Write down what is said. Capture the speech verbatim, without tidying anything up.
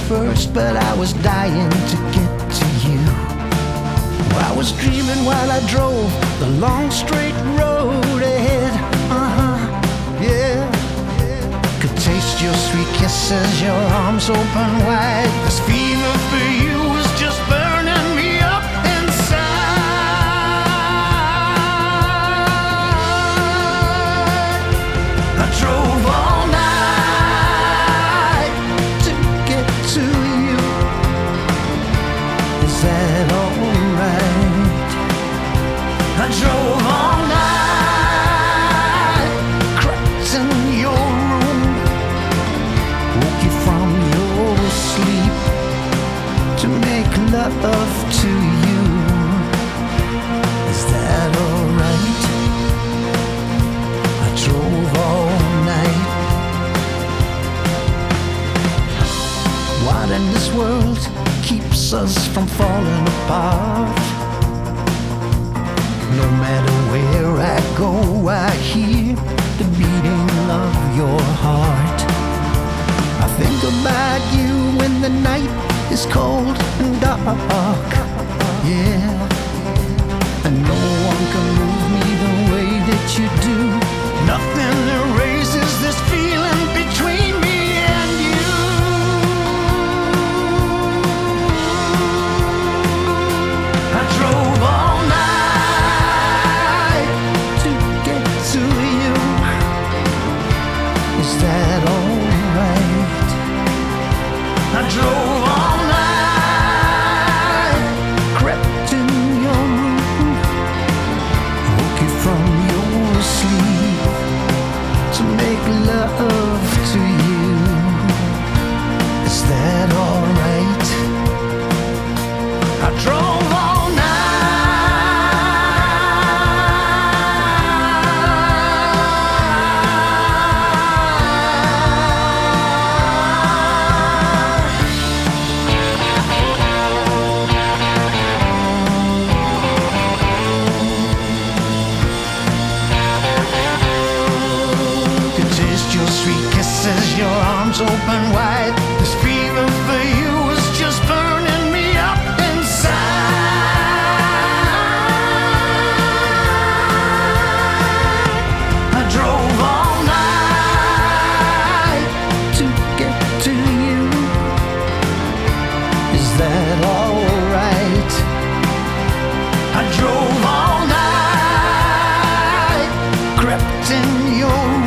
first, but I was dying to get to you. I was dreaming while I drove the long straight road ahead. Uh-huh, yeah. Could taste your sweet kisses, your arms open wide. This fever for you was just burning me up inside. I drove all night to get to you. Is that alright? I drove all night, crept in your room, woke you from your sleep to make love to you. Is that alright? I drove all night. What in this world keeps us from falling apart? No matter where I go, I hear the beating of your heart. I think about you when the night is cold and dark, yeah. And no one can move me the way that you do. Nothing erases this feeling between me and you. I drove all night to get to you. Is that alright? I drove all night, crept in your room, woke you from your sleep to make love to you. Is that alright? I drove all night. Could taste your sweet kisses, your arms open wide. This fever for you was just burning me up inside. I drove all night to get to you. Is that alright? I drove all night, crept in your